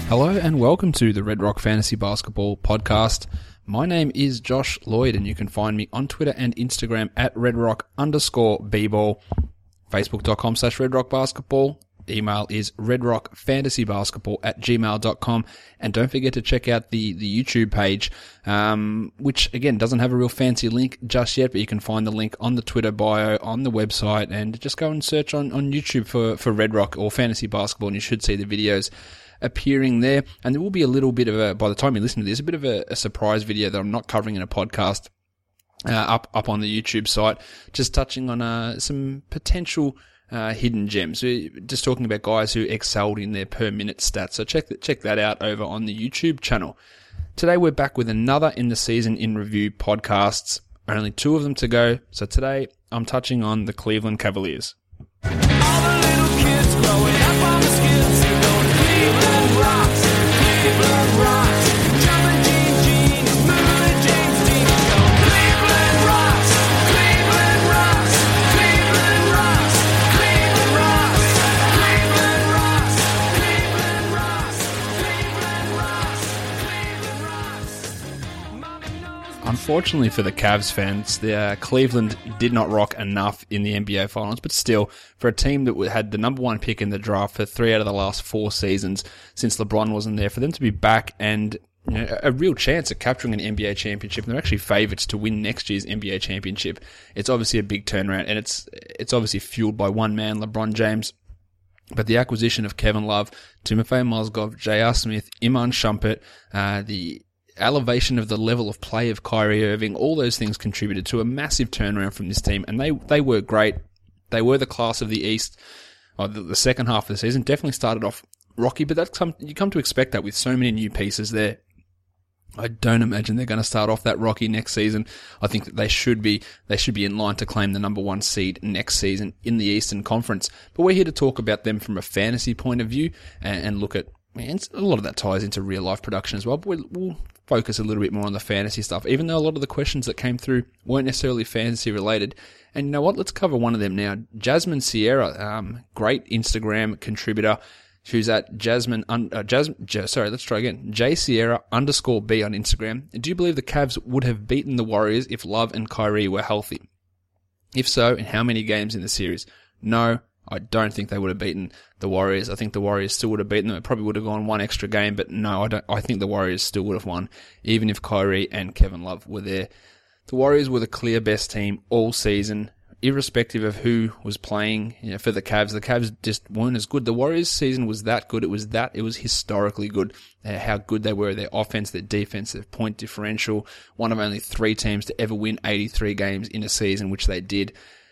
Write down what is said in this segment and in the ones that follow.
Hello and welcome to the Red Rock Fantasy Basketball Podcast. My name is Josh Lloyd and you can find me on Twitter and Instagram at redrock_bball, facebook.com/redrockbasketball. Email is redrockfantasybasketball@gmail.com. And don't forget to check out the YouTube page, which again doesn't have a real fancy link just yet, but you can find the link on the Twitter bio, on the website, and just go and search on YouTube for Red Rock or Fantasy Basketball and you should see the videos appearing there. And there will be a little bit of by the time you listen to this, a bit of a surprise video that I'm not covering in a podcast up on the YouTube site, just touching on some potential hidden gems. We're just talking about guys who excelled in their per minute stats. So check that out over on the YouTube channel. Today we're back with another in the season in review podcasts. Only 2 of them to go. So today I'm touching on the Cleveland Cavaliers. All the little kids growing up on the skids, going Cleveland rocks, Cleveland rocks, jumping jeans, moving James Dean, going Cleveland rocks, Cleveland rocks, Cleveland rocks, Cleveland rocks, Cleveland rocks, Cleveland rocks, Cleveland rocks, Cleveland rocks. Unfortunately for the Cavs fans, Cleveland did not rock enough in the NBA Finals, but still, for a team that had the number 1 pick in the draft for 3 out of the last 4 seasons since LeBron wasn't there, for them to be back and a real chance at capturing an NBA championship, and they're actually favourites to win next year's NBA championship. It's obviously a big turnaround, and it's obviously fueled by one man, LeBron James. But the acquisition of Kevin Love, Timofey Mozgov, J.R. Smith, Iman Shumpert, the elevation of the level of play of Kyrie Irving, all those things contributed to a massive turnaround from this team, and they were great. They were the class of the East. The second half of the season definitely started off rocky, but you come to expect that with so many new pieces there. I don't imagine they're going to start off that rocky next season. I think that they should be in line to claim the number 1 seed next season in the Eastern Conference. But we're here to talk about them from a fantasy point of view and look at, and a lot of that ties into real life production as well, but we'll focus a little bit more on the fantasy stuff, even though a lot of the questions that came through weren't necessarily fantasy related. And you know what? Let's cover one of them now. Jasmine Sierra, great Instagram contributor. She's at J Sierra _B on Instagram. Do you believe the Cavs would have beaten the Warriors if Love and Kyrie were healthy? If so, in how many games in the series? No, I don't think they would have beaten the Warriors. I think the Warriors still would have beaten them. It probably would have gone 1 extra game, but no, I don't. I think the Warriors still would have won, even if Kyrie and Kevin Love were there. The Warriors were the clear best team all season, irrespective of who was playing. For the Cavs, the Cavs just weren't as good. The Warriors' season was that good. It was historically good. How good they were, their offense, their defense, their point differential. One of only 3 teams to ever win 83 games in a season, which they did.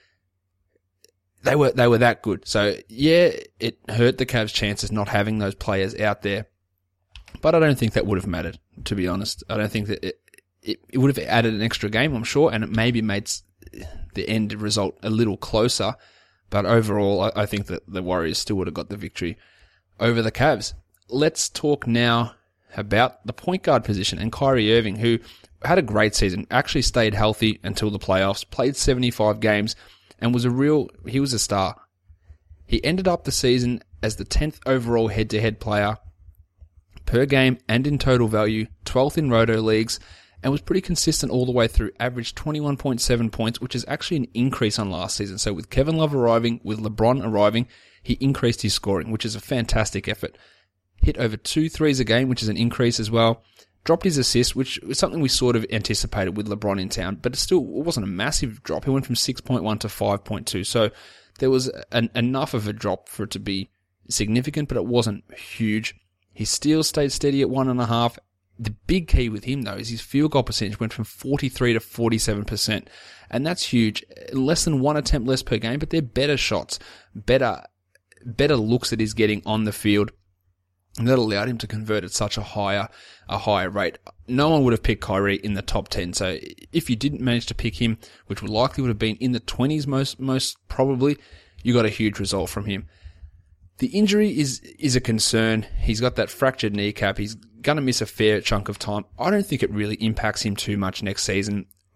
They were that good. So yeah, it hurt the Cavs' chances not having those players out there. But I don't think that would have mattered, to be honest. I don't think that it would have added an extra game, I'm sure, and it maybe made the end result a little closer. But overall, I think that the Warriors still would have got the victory over the Cavs. Let's talk now about the point guard position and Kyrie Irving, who had a great season, actually stayed healthy until the playoffs, played 75 games, and he was a star. He ended up the season as the 10th overall head-to-head player per game and in total value, 12th in roto leagues, and was pretty consistent all the way through, averaged 21.7 points, which is actually an increase on last season. So with Kevin Love arriving, with LeBron arriving, he increased his scoring, which is a fantastic effort. Hit over 2 threes a game, which is an increase as well. Dropped his assist, which was something we sort of anticipated with LeBron in town, but it wasn't a massive drop. He went from 6.1 to 5.2, so there was enough of a drop for it to be significant, but it wasn't huge. His steals stayed steady at 1.5. The big key with him, though, is his field goal percentage went from 43 to 47%, and that's huge. Less than 1 attempt less per game, but they're better shots, better looks that he's getting on the field. And that allowed him to convert at such a higher rate. No one would have picked Kyrie in the top 10. So if you didn't manage to pick him, which would have been in the 20s most probably, you got a huge result from him. The injury is a concern. He's got that fractured kneecap. He's going to miss a fair chunk of time. I don't think it really impacts him too much next season.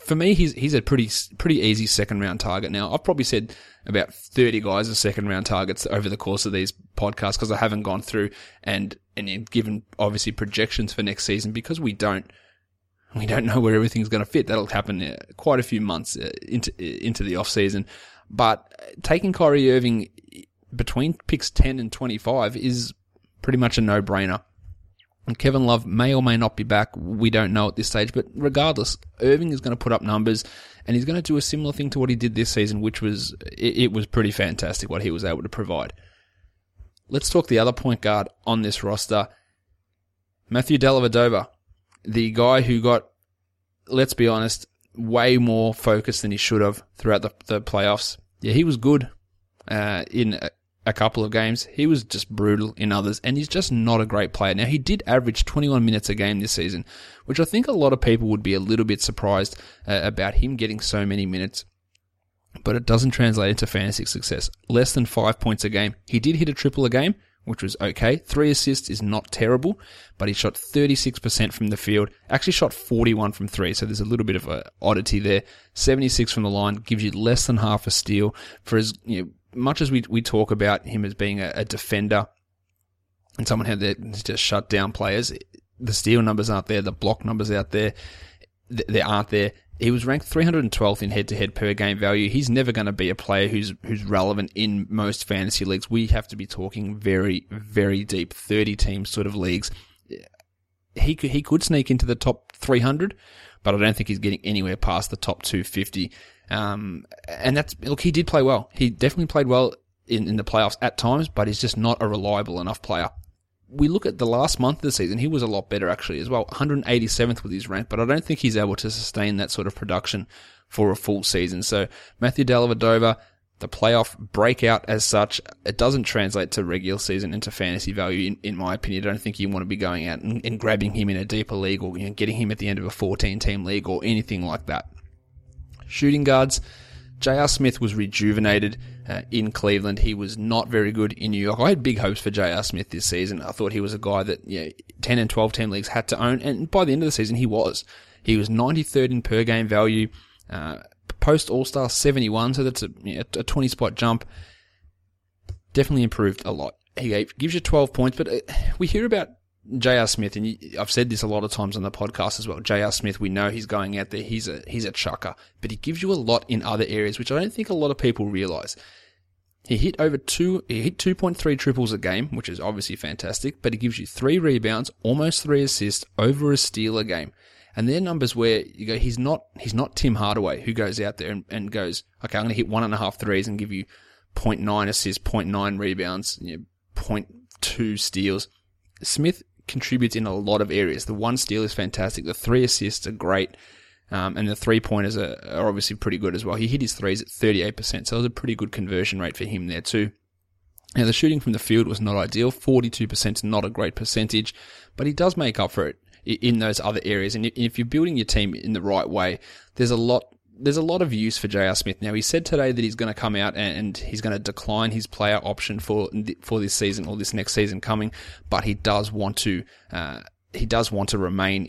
for me, he's a pretty easy second round target. Now, I've probably said about 30 guys as second round targets over the course of these podcasts because I haven't gone through and given obviously projections for next season because we don't know where everything's going to fit. That'll happen quite a few months into the off season. But taking Kyrie Irving between picks 10 and 25 is pretty much a no-brainer. And Kevin Love may or may not be back. We don't know at this stage. But regardless, Irving is going to put up numbers, and he's going to do a similar thing to what he did this season, which was it was pretty fantastic what he was able to provide. Let's talk the other point guard on this roster, Matthew Dellavedova, the guy who got, let's be honest, way more focus than he should have throughout the playoffs. Yeah, he was good in a couple of games. He was just brutal in others, and he's just not a great player. Now, he did average 21 minutes a game this season, which I think a lot of people would be a little bit surprised about him getting so many minutes, but it doesn't translate into fantasy success. Less than 5 points a game. He did hit a triple a game, which was okay. 3 assists is not terrible, but he shot 36% from the field. Actually shot 41 from 3, so there's a little bit of an oddity there. 76 from the line, gives you less than half a steal. For as much as we talk about him as being a defender and someone who just shut down players, the steal numbers aren't there, the block numbers out there, they aren't there. He was ranked 312th in head-to-head per game value. He's never going to be a player who's relevant in most fantasy leagues. We have to be talking very, very deep, 30-team sort of leagues. He could sneak into the top 300, but I don't think he's getting anywhere past the top 250. And he did play well. He definitely played well in the playoffs at times, but he's just not a reliable enough player. We look at the last month of the season, he was a lot better actually as well. 187th with his rank, but I don't think he's able to sustain that sort of production for a full season. So Matthew Dellavedova, the playoff breakout as such, it doesn't translate to regular season into fantasy value in my opinion. I don't think you want to be going out and grabbing him in a deeper league or getting him at the end of a 14-team league or anything like that. Shooting guards, J.R. Smith was rejuvenated in Cleveland. He was not very good in New York. I had big hopes for J.R. Smith this season. I thought he was a guy that 10 and 12-team leagues had to own, and by the end of the season, he was. He was 93rd in per-game value, post-All-Star 71, so that's a 20-spot jump. Definitely improved a lot. He gives you 12 points, but we hear about J.R. Smith, and I've said this a lot of times on the podcast as well. J.R. Smith, we know he's going out there. He's a chucker, but he gives you a lot in other areas, which I don't think a lot of people realize. He hit 2.3 triples a game, which is obviously fantastic, but he gives you 3 rebounds, almost 3 assists, over a steal a game. And they're numbers where you go, he's not Tim Hardaway, who goes out there and goes, okay, I'm going to hit 1.5 threes and give you 0.9 assists, 0.9 rebounds, 0.2 steals. Smith contributes in a lot of areas. The 1 steal is fantastic. The 3 assists are great. And the 3-pointers are obviously pretty good as well. He hit his threes at 38%, so it was a pretty good conversion rate for him there too. Now, the shooting from the field was not ideal. 42% is not a great percentage, but he does make up for it in those other areas. And if you're building your team in the right way, there's a lot of use for J.R. Smith. Now, he said today that he's going to come out and he's going to decline his player option for this season or this next season coming, but he does want to remain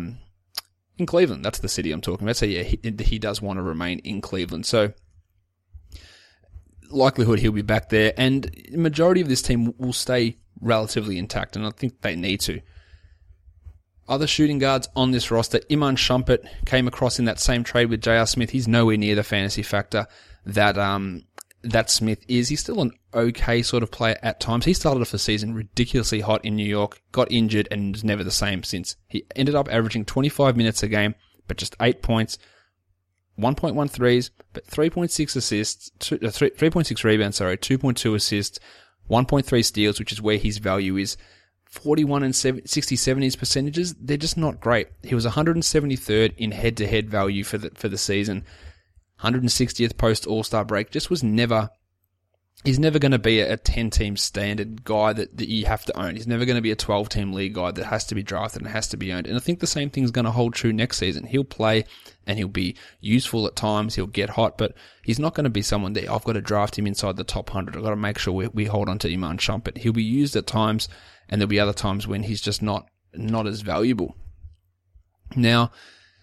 in Cleveland. That's the city I'm talking about. So yeah, he does want to remain in Cleveland. So likelihood he'll be back there, and the majority of this team will stay relatively intact, and I think they need to. Other shooting guards on this roster, Iman Shumpert came across in that same trade with J.R. Smith. He's nowhere near the fantasy factor that Smith is. He's still an okay sort of player at times. He started off the season ridiculously hot in New York, got injured, and was never the same since. He ended up averaging 25 minutes a game, but just 8 points, 1.1 threes, but 3.6 assists, 3.6 rebounds, 2.2 assists, 1.3 steals, which is where his value is. 41 and 67 his percentages, they're just not great. He was 173rd in head-to-head value for the season. 160th post All-Star break. Just was never. He's never going to be a 10-team standard guy that you have to own. He's never going to be a 12-team league guy that has to be drafted and has to be owned. And I think the same thing's going to hold true next season. He'll play and he'll be useful at times. He'll get hot, but he's not going to be someone that I've got to draft him inside the top 100. I've got to make sure we hold on to Iman Shumpert. He'll be used at times, and there'll be other times when he's just not as valuable. Now,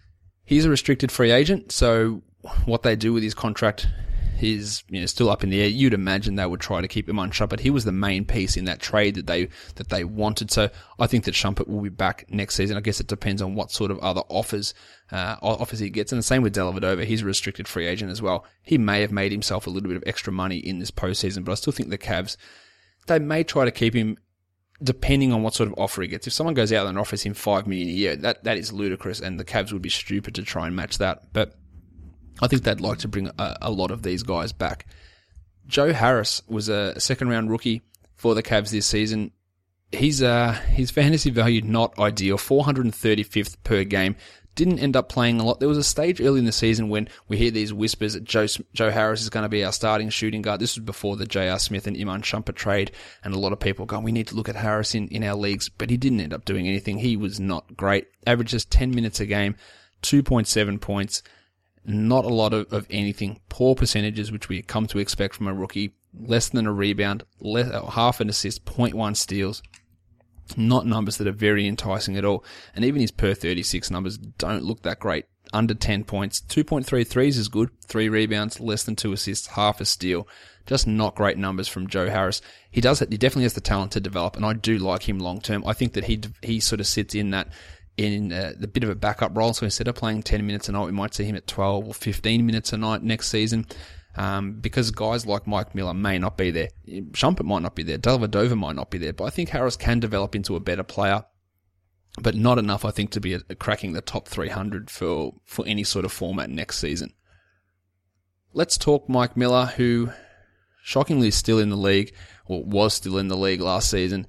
He's a restricted free agent, so what they do with his contract is still up in the air. You'd imagine they would try to keep him on Shumpert. He was the main piece in that trade that they wanted. So I think that Shumpert will be back next season. I guess it depends on what sort of other offers he gets. And the same with Dellavedova. He's a restricted free agent as well. He may have made himself a little bit of extra money in this postseason, but I still think the Cavs, they may try to keep him depending on what sort of offer he gets. If someone goes out and offers him $5 million a year, that is ludicrous, and the Cavs would be stupid to try and match that. But I think they'd like to bring a lot of these guys back. Joe Harris was a second-round rookie for the Cavs this season. His fantasy value not ideal, 435th per game. Didn't end up playing a lot. There was a stage early in the season when we hear these whispers that Joe Harris is going to be our starting shooting guard. This was before the J.R. Smith and Iman Shumpert trade, and a lot of people going, we need to look at Harris in our leagues, but he didn't end up doing anything. He was not great. Averages 10 minutes a game, 2.7 points. Not a lot of anything. Poor percentages, which we come to expect from a rookie. Less than a rebound, half an assist, 0.1 steals. Not numbers that are very enticing at all. And even his per 36 numbers don't look that great. Under 10 points. 2.3 threes is good. 3 rebounds, less than 2 assists, half a steal. Just not great numbers from Joe Harris. He definitely has the talent to develop, and I do like him long term. I think that he sort of sits in the bit of a backup role. So instead of playing 10 minutes a night, we might see him at 12 or 15 minutes a night next season. Because guys like Mike Miller may not be there. Shumpert might not be there. Dellavedova might not be there. But I think Harris can develop into a better player, but not enough, I think, to be cracking the top 300 for any sort of format next season. Let's talk Mike Miller, who shockingly is still in the league, or was still in the league last season.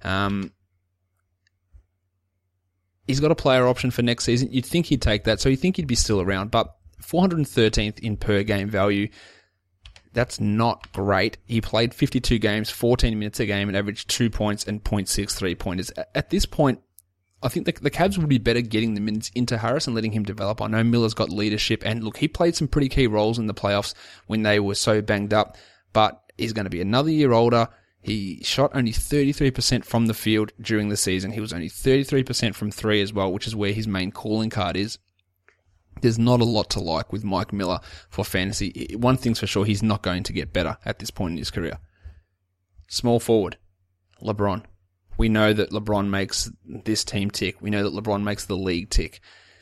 He's got a player option for next season. You'd think he'd take that, so you'd think he'd be still around. But 413th in per game value, that's not great. He played 52 games, 14 minutes a game, and averaged 2 points and 0.6 3-pointers. At this point, I think the Cavs would be better getting the minutes into Harris and letting him develop. I know Miller's got leadership, and look, he played some pretty key roles in the playoffs when they were so banged up, but he's going to be another year older. He shot only 33% from the field during the season. He was only 33% from 3 as well, which is where his main calling card is. There's not a lot to like with Mike Miller for fantasy. One thing's for sure, he's not going to get better at this point in his career. Small forward, LeBron. We know that LeBron makes this team tick. We know that LeBron makes the league tick.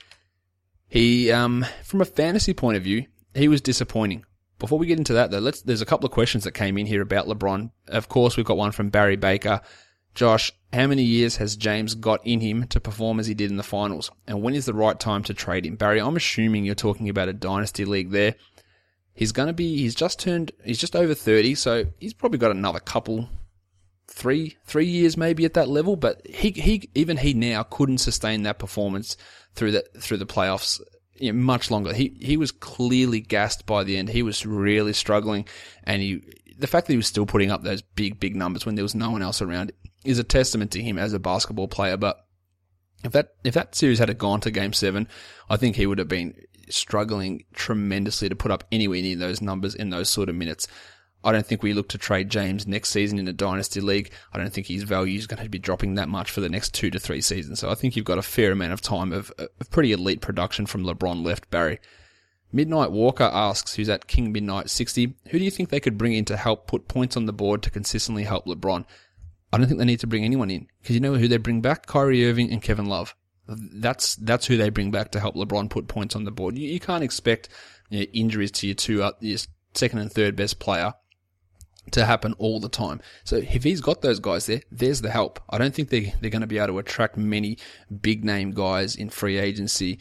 He, from a fantasy point of view, he was disappointing. Before we get into that, though, there's a couple of questions that came in here about LeBron. Of course, we've got one from Barry Baker. Josh, how many years has James got in him to perform as he did in the finals? And when is the right time to trade him? Barry, I'm assuming you're talking about a dynasty league there. He's just over 30, so he's probably got another couple, three years maybe at that level, but he now couldn't sustain that performance through the playoffs much longer. He was clearly gassed by the end. He was really struggling, and the fact that he was still putting up those big numbers when there was no one else around is a testament to him as a basketball player. But if that series had gone to Game 7, I think he would have been struggling tremendously to put up anywhere near those numbers in those sort of minutes. I don't think we look to trade James next season in a dynasty league. I don't think his value is going to be dropping that much for the next 2 to 3 seasons. So I think you've got a fair amount of time of pretty elite production from LeBron left, Barry. Midnight Walker asks, who's at King Midnight 60, who do you think they could bring in to help put points on the board to consistently help LeBron? I don't think they need to bring anyone in, because you know who they bring back? Kyrie Irving and Kevin Love. That's who they bring back to help LeBron put points on the board. You can't expect injuries to your second and third best player to happen all the time. So if he's got those guys there, there's the help. I don't think they're going to be able to attract many big name guys in free agency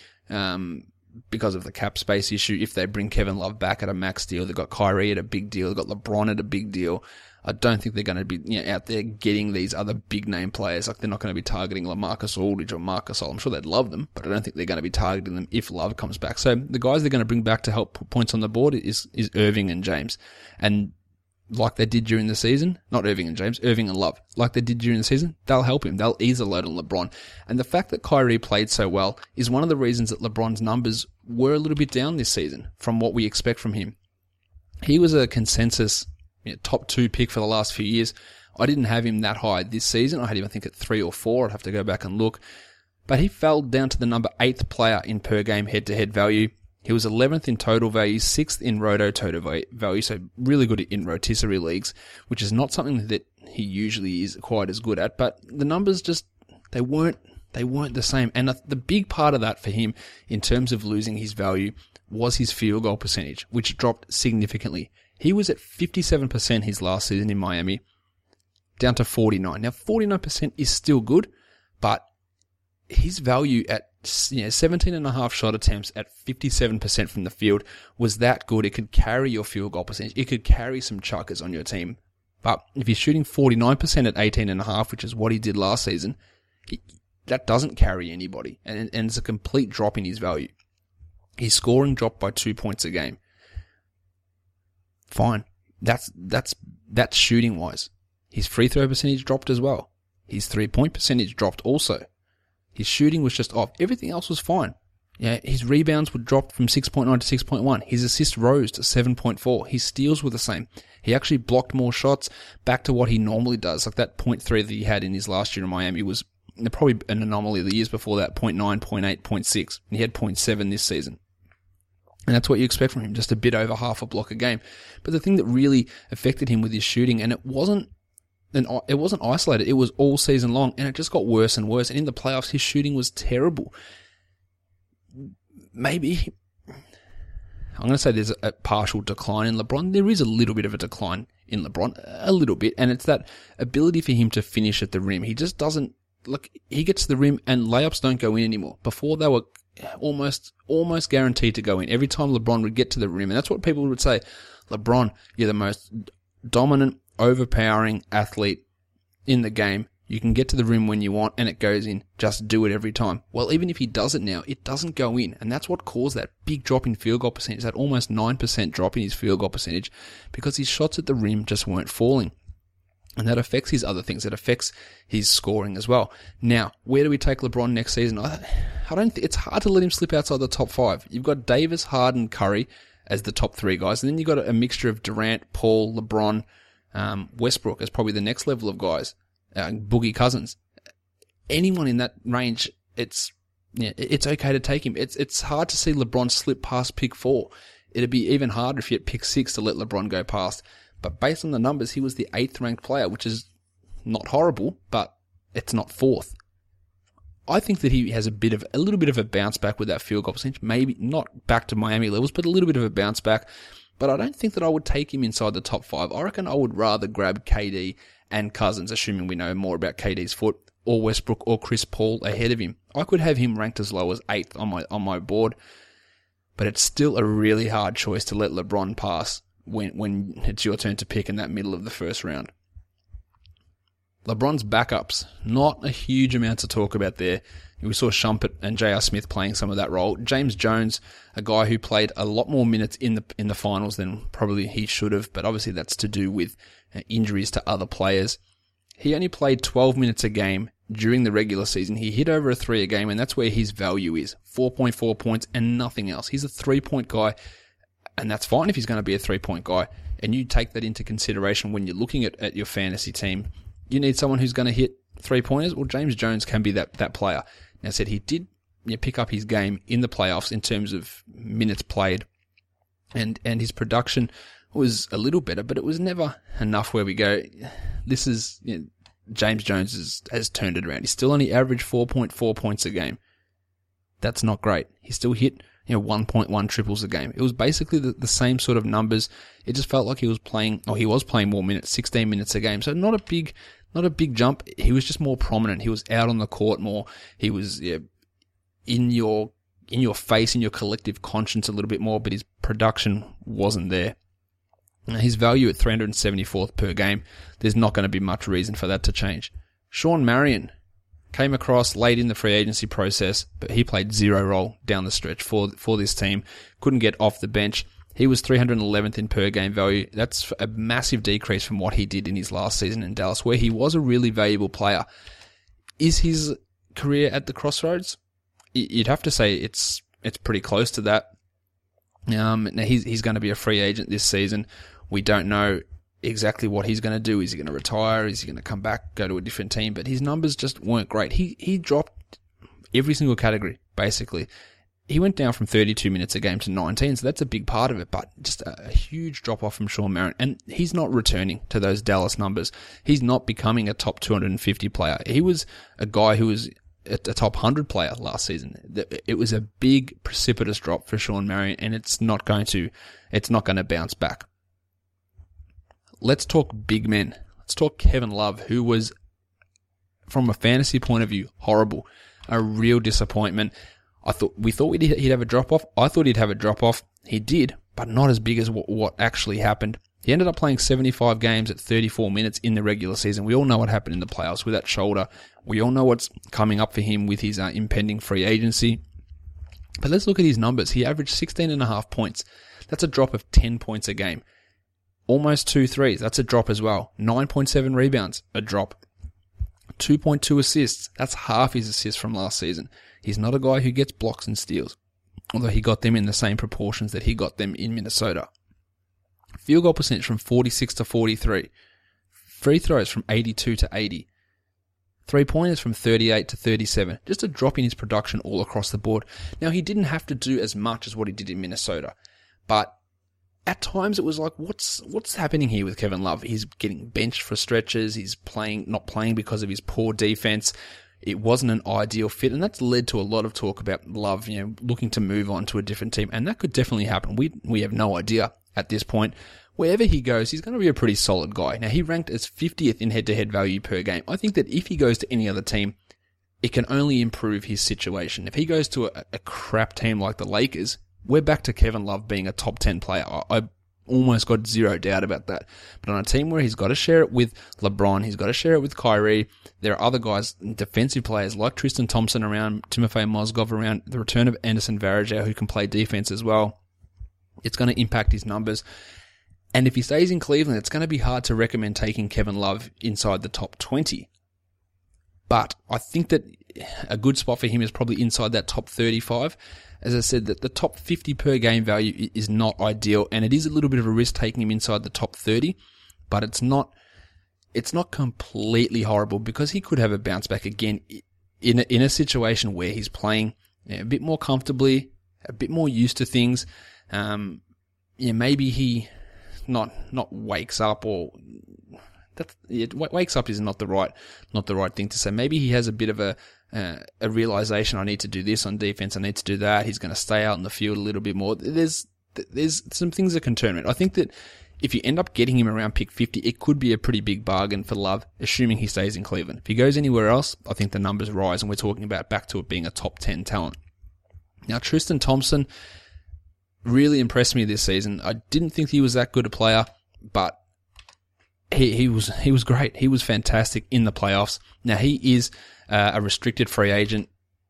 because of the cap space issue. If they bring Kevin Love back at a max deal, they've got Kyrie at a big deal, they've got LeBron at a big deal. I don't think they're going to be out there getting these other big name players. Like, they're not going to be targeting LaMarcus Aldridge or Marc Gasol. I'm sure they'd love them, but I don't think they're going to be targeting them if Love comes back. So the guys they're going to bring back to help put points on the board is Irving and James. And like they did during the season, not Irving and James, Irving and Love, like they did during the season, they'll help him. They'll ease the load on LeBron. And the fact that Kyrie played so well is one of the reasons that LeBron's numbers were a little bit down this season from what we expect from him. He was a consensus top 2 pick for the last few years. I didn't have him that high this season. I had him, I think, at 3 or 4. I'd have to go back and look. but he fell down to the number 8th player in per game head-to-head value. He was 11th in total value, 6th in roto total value, so really good in rotisserie leagues, which is not something that he usually is quite as good at, but the numbers just, they weren't the same. And the big part of that for him in terms of losing his value was his field goal percentage, which dropped significantly. He was at 57% his last season in Miami, down to 49. Now, 49% is still good, but his value at 17.5 shot attempts at 57% from the field was that good. It could carry your field goal percentage. It could carry some chuckers on your team. But if he's shooting 49% at 18.5, which is what he did last season, that doesn't carry anybody. And it's a complete drop in his value. His scoring dropped by 2 points a game. Fine. That's shooting wise. His free throw percentage dropped as well. His 3-point percentage dropped also. His shooting was just off. Everything else was fine. Yeah, his rebounds would drop from 6.9 to 6.1. His assists rose to 7.4. His steals were the same. He actually blocked more shots back to what he normally does. Like that 0.3 that he had in his last year in Miami was probably an anomaly. The years before that, 0.9, 0.8, 0.6. And he had 0.7 this season. And that's what you expect from him, just a bit over half a block a game. But the thing that really affected him with his shooting, and it wasn't isolated, it was all season long, and it just got worse and worse. And in the playoffs, his shooting was terrible. Maybe, I'm going to say there's a partial decline in LeBron. There is a little bit of a decline in LeBron, a little bit, and it's that ability for him to finish at the rim. He just doesn't, he gets to the rim and layups don't go in anymore. Before they were almost guaranteed to go in every time LeBron would get to the rim. And that's what people would say. LeBron, you're the most dominant, overpowering athlete in the game. You can get to the rim when you want and it goes in. Just do it every time. Well, even if he does it now, it doesn't go in. And that's what caused that big drop in field goal percentage, that almost 9% drop in his field goal percentage, because his shots at the rim just weren't falling. And that affects his other things. It affects his scoring as well. Now, where do we take LeBron next season? I don't think it's hard to let him slip outside the top 5. You've got Davis, Harden, Curry as the top 3 guys. And then you've got a mixture of Durant, Paul, LeBron, Westbrook as probably the next level of guys. Boogie Cousins. Anyone in that range, it's okay to take him. It's hard to see LeBron slip past pick 4. It'd be even harder if you had pick 6 to let LeBron go past. But based on the numbers, he was the 8th ranked player, which is not horrible, but it's not 4th. I think that he has a little bit of a bounce back with that field goal percentage. Maybe not back to Miami levels, but a little bit of a bounce back. But I don't think that I would take him inside the top 5. I reckon I would rather grab KD and Cousins, assuming we know more about KD's foot, or Westbrook or Chris Paul ahead of him. I could have him ranked as low as 8th on my board, but it's still a really hard choice to let LeBron pass when it's your turn to pick in that middle of the first round. LeBron's backups, not a huge amount to talk about there. We saw Shumpert and J.R. Smith playing some of that role. James Jones, a guy who played a lot more minutes in the finals than probably he should have, but obviously that's to do with injuries to other players. He only played 12 minutes a game during the regular season. He hit over a 3 a game, and that's where his value is. 4.4 points and nothing else. He's a 3-point guy, and that's fine if he's going to be a 3-point guy. And you take that into consideration when you're looking at your fantasy team. You need someone who's going to hit 3-pointers. Well, James Jones can be that player. Now, I said he did pick up his game in the playoffs in terms of minutes played, and his production was a little better, but it was never enough where we go, this is, James Jones has turned it around. He still only averaged 4.4 points a game. That's not great. He still hit 1.1 triples a game. It was basically the same sort of numbers. It just felt like he was playing more minutes, 16 minutes a game. So not a big jump. He was just more prominent. He was out on the court more. He was in your face, in your collective conscience a little bit more, but his production wasn't there. His value at 374th per game, there's not going to be much reason for that to change. Sean Marion came across late in the free agency process, but he played zero role down the stretch for this team. Couldn't get off the bench. He was 311th in per game value. That's a massive decrease from what he did in his last season in Dallas, where he was a really valuable player. Is his career at the crossroads? You'd have to say it's pretty close to that. Now he's going to be a free agent this season. We don't know exactly what he's going to do. Is he going to retire? Is he going to come back, go to a different team? But his numbers just weren't great. He dropped every single category, basically. He went down from 32 minutes a game to 19, so that's a big part of it, but just a huge drop-off from Shawn Marion. And he's not returning to those Dallas numbers. He's not becoming a top 250 player. He was a guy who was a top 100 player last season. It was a big, precipitous drop for Shawn Marion, and it's not going to bounce back. Let's talk big men. Let's talk Kevin Love, who was, from a fantasy point of view, horrible. A real disappointment. We thought he'd have a drop-off. I thought he'd have a drop-off. He did, but not as big as what actually happened. He ended up playing 75 games at 34 minutes in the regular season. We all know what happened in the playoffs with that shoulder. We all know what's coming up for him with his impending free agency. But let's look at his numbers. He averaged 16.5 points. That's a drop of 10 points a game. Almost 2 threes. That's a drop as well. 9.7 rebounds. A drop. 2.2 assists. That's half his assists from last season. He's not a guy who gets blocks and steals, although he got them in the same proportions that he got them in Minnesota. Field goal percentage from 46 to 43. Free throws from 82 to 80. 3-pointers from 38 to 37. Just a drop in his production all across the board. Now, he didn't have to do as much as what he did in Minnesota, but at times it was like, what's happening here with Kevin Love? He's getting benched for stretches. He's not playing because of his poor defense. It wasn't an ideal fit, and that's led to a lot of talk about Love, looking to move on to a different team, and that could definitely happen. We have no idea at this point. Wherever he goes, he's going to be a pretty solid guy. Now, he ranked as 50th in head-to-head value per game. I think that if he goes to any other team, it can only improve his situation. If he goes to a crap team like the Lakers, we're back to Kevin Love being a top 10 player. I almost got zero doubt about that. But on a team where he's got to share it with LeBron, he's got to share it with Kyrie, there are other guys, defensive players like Tristan Thompson around, Timofey Mozgov around, the return of Anderson Varejao who can play defense as well. It's going to impact his numbers. And if he stays in Cleveland, it's going to be hard to recommend taking Kevin Love inside the top 20. But I think that a good spot for him is probably inside that top 35. As I said, that the top 50 per game value is not ideal, and it is a little bit of a risk taking him inside the top 30, but it's not completely horrible because he could have a bounce back again in a situation where he's playing a bit more comfortably, a bit more used to things. Maybe he not wakes up, or wakes up is not the right thing to say. Maybe he has a bit of a realization, I need to do this on defense, I need to do that. He's going to stay out in the field a little bit more. There's some things that can turn it. I think that if you end up getting him around pick 50, it could be a pretty big bargain for Love, assuming he stays in Cleveland. If he goes anywhere else, I think the numbers rise, and we're talking about back to it being a top 10 talent. Now, Tristan Thompson really impressed me this season. I didn't think he was that good a player, but he was great. He was fantastic in the playoffs. Now, he is a restricted free agent.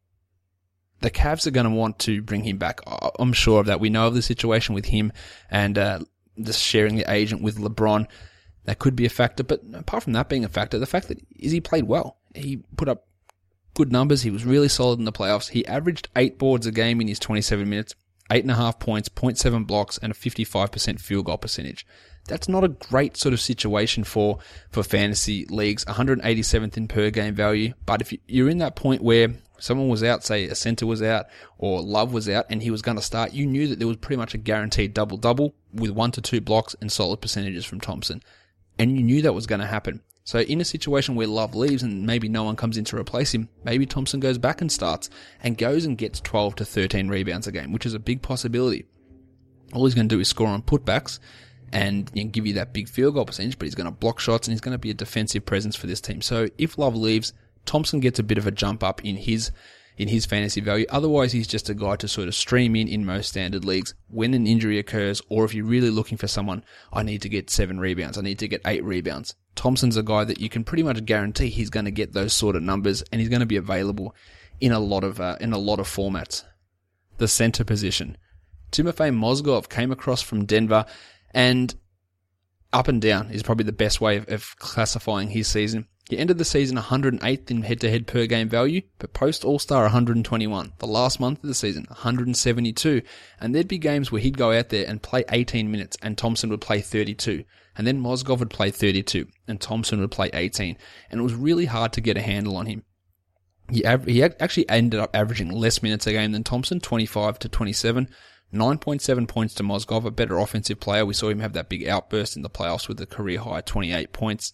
The Cavs are going to want to bring him back. I'm sure of that. We know of the situation with him and just sharing the agent with LeBron. That could be a factor. But apart from that being a factor, the fact that he played well. He put up good numbers. He was really solid in the playoffs. He averaged 8 boards a game in his 27 minutes, 8.5 points, 0.7 blocks, and a 55% field goal percentage. That's not a great sort of situation for fantasy leagues. 187th in per game value. But if you're in that point where someone was out, say a center was out or Love was out and he was going to start, you knew that there was pretty much a guaranteed double-double with 1 to 2 blocks and solid percentages from Thompson. And you knew that was going to happen. So in a situation where Love leaves and maybe no one comes in to replace him, maybe Thompson goes back and starts and goes and gets 12 to 13 rebounds a game, which is a big possibility. All he's going to do is score on putbacks and give you that big field goal percentage, but he's going to block shots and he's going to be a defensive presence for this team. So if Love leaves, Thompson gets a bit of a jump up in his fantasy value. Otherwise, he's just a guy to sort of stream in most standard leagues when an injury occurs, or if you're really looking for someone, I need to get 7 rebounds, I need to get 8 rebounds. Thompson's a guy that you can pretty much guarantee he's going to get those sort of numbers, and he's going to be available in a lot of formats. The center position. Timofey Mozgov came across from Denver, and up and down is probably the best way of classifying his season. He ended the season 108th in head-to-head per game value, but post-All-Star 121. The last month of the season, 172. And there'd be games where he'd go out there and play 18 minutes and Thompson would play 32. And then Mozgov would play 32 and Thompson would play 18. And it was really hard to get a handle on him. He actually ended up averaging less minutes a game than Thompson, 25 to 27. 9.7 points to Mozgov, a better offensive player. We saw him have that big outburst in the playoffs with a career high 28 points.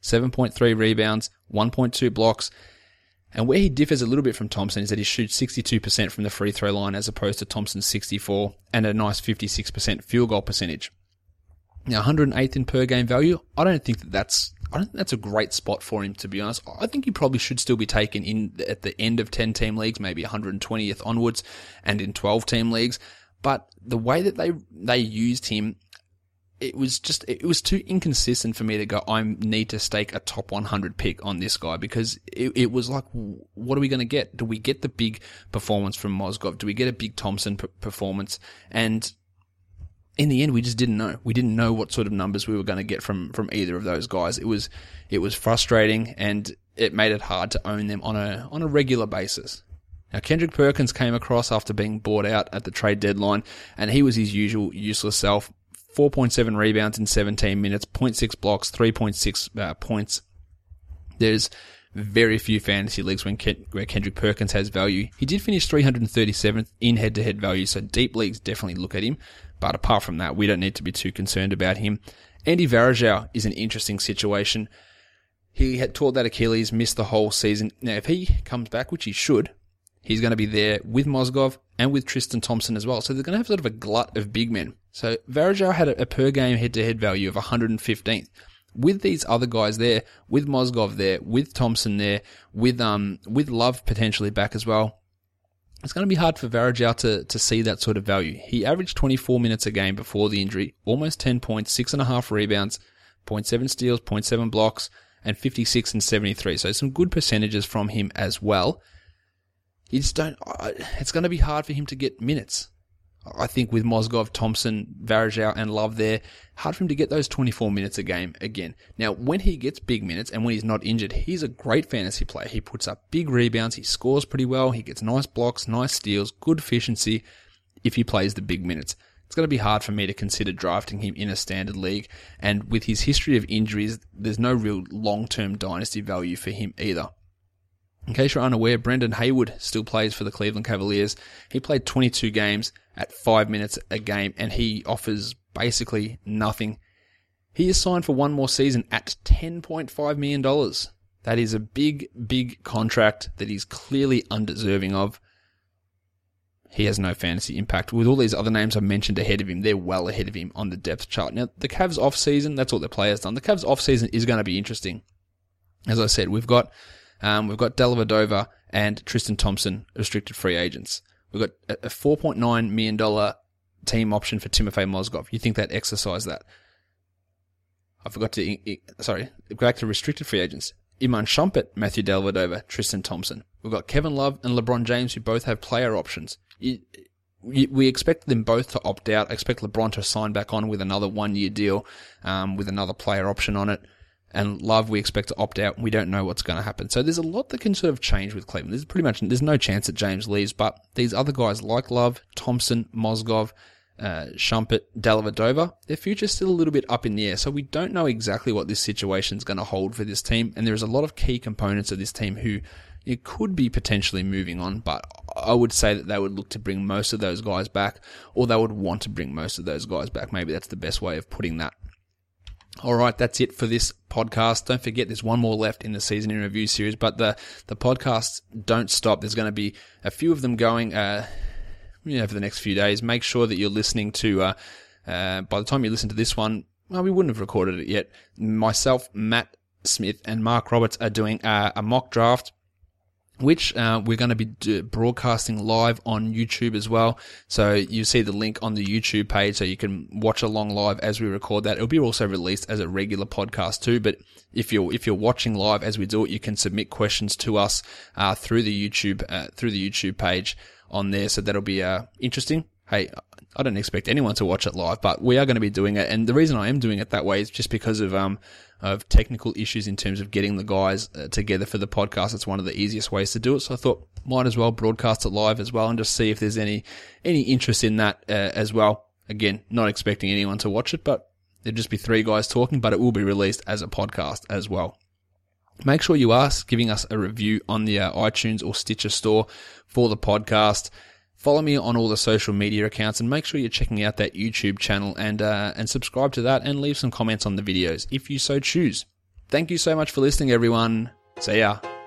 7.3 rebounds, 1.2 blocks. And where he differs a little bit from Thompson is that he shoots 62% from the free throw line as opposed to Thompson's 64 and a nice 56% field goal percentage. Now, 108th in per game value, I don't think that's a great spot for him, to be honest. I think he probably should still be taken in at the end of 10-team leagues, maybe 120th onwards, and in 12-team leagues. But the way that they used him, it was too inconsistent for me to go, I need to stake a top 100 pick on this guy, because it was like, what are we going to get? Do we get the big performance from Mozgov? Do we get a big Thompson performance? And in the end, we just didn't know. We didn't know what sort of numbers we were going to get from either of those guys. It was frustrating, and it made it hard to own them on a regular basis. Now, Kendrick Perkins came across after being bought out at the trade deadline, and he was his usual useless self. 4.7 rebounds in 17 minutes, 0.6 blocks, 3.6 points. There's very few fantasy leagues where Kendrick Perkins has value. He did finish 337th in head-to-head value, so deep leagues definitely look at him. But apart from that, we don't need to be too concerned about him. Andy Varejao is an interesting situation. He had tore that Achilles, missed the whole season. Now, if he comes back, which he should, he's going to be there with Mozgov and with Tristan Thompson as well. So they're going to have sort of a glut of big men. So Varejao had a per-game head-to-head value of 115th. With these other guys there, with Mozgov there, with Thompson there, with Love potentially back as well, it's going to be hard for Varejao to see that sort of value. He averaged 24 minutes a game before the injury, almost 10 points, 6.5 rebounds, 0.7 steals, 0.7 blocks, and 56 and 73. So some good percentages from him as well. It's going to be hard for him to get minutes. I think with Mozgov, Thompson, Varejao, and Love there, hard for him to get those 24 minutes a game again. Now, when he gets big minutes and when he's not injured, he's a great fantasy player. He puts up big rebounds, he scores pretty well, he gets nice blocks, nice steals, good efficiency if he plays the big minutes. It's going to be hard for me to consider drafting him in a standard league, and with his history of injuries, there's no real long-term dynasty value for him either. In case you're unaware, Brendan Haywood still plays for the Cleveland Cavaliers. He played 22 games at 5 minutes a game, and he offers basically nothing. He is signed for one more season at $10.5 million. That is a big, big contract that he's clearly undeserving of. He has no fantasy impact. With all these other names I mentioned ahead of him, they're well ahead of him on the depth chart. Now, the Cavs off-season, that's all the players done. The Cavs off-season is going to be interesting. As I said, we've got Dellavedova and Tristan Thompson, restricted free agents. We've got a $4.9 million team option for Timofey Mozgov. You think they'd exercise that? I forgot to, go back to restricted free agents. Iman Shumpert, Matthew Dellavedova, Tristan Thompson. We've got Kevin Love and LeBron James, who both have player options. We expect them both to opt out. I expect LeBron to sign back on with another 1-year deal, with another player option on it. And Love, we expect to opt out. We don't know what's going to happen. So there's a lot that can sort of change with Cleveland. There's no chance that James leaves, but these other guys like Love, Thompson, Mozgov, Shumpert, Dellavedova, their future's still a little bit up in the air. So we don't know exactly what this situation's going to hold for this team. And there's a lot of key components of this team who it could be potentially moving on, but I would say that they would look to bring most of those guys back, or they would want to bring most of those guys back. Maybe that's the best way of putting that. All right, that's it for this podcast. Don't forget, there's one more left in the season in review series, but the podcasts don't stop. There's going to be a few of them going for the next few days. Make sure that you're listening to, by the time you listen to this one, well, we wouldn't have recorded it yet. Myself, Matt Smith, and Mark Roberts are doing a mock draft, which we're going to be broadcasting live on YouTube as well. So you see the link on the YouTube page, so you can watch along live as we record that. It'll be also released as a regular podcast too. But if you're watching live as we do it, you can submit questions to us through the YouTube page on there. So that'll be interesting. Hey, I don't expect anyone to watch it live, but we are going to be doing it. And the reason I am doing it that way is just because of technical issues in terms of getting the guys together for the podcast. It's one of the easiest ways to do it. So I thought might as well broadcast it live as well and just see if there's any interest in that as well. Again, not expecting anyone to watch it, but there'll just be 3 guys talking, but it will be released as a podcast as well. make sure you are giving us a review on the iTunes or Stitcher store for the podcast. Follow me on all the social media accounts and make sure you're checking out that YouTube channel and subscribe to that and leave some comments on the videos if you so choose. Thank you so much for listening, everyone. See ya.